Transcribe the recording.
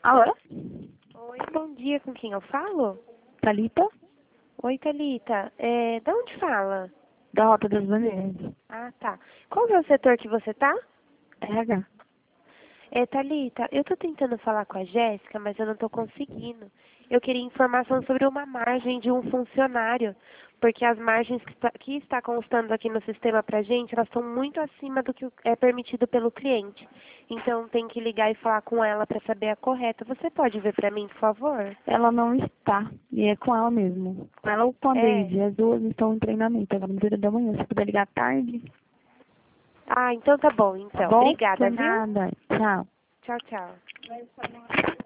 Alô? Oi, bom dia, com quem eu falo? Thalita? Oi, Thalita. De onde fala? Da Rota das Bandeiras. Ah, tá. Qual é o setor que você tá? RH. Thalita, eu tô tentando falar com a Jéssica, mas eu não tô conseguindo. Eu queria informação sobre uma margem de um funcionário, porque as margens que está constando aqui no sistema pra gente, elas estão muito acima do que é permitido pelo cliente. Então tem que ligar e falar com ela para saber a correta. Você pode ver pra mim, por favor? Ela não está. E é com ela mesmo. Com ela ou com a É. Deide. As duas estão em treinamento. Agora no período da manhã. Se puder ligar à tarde. Ah, então tá bom, Tá então. bom? Obrigada, Por viu? nada. Tchau. Tchau, tchau.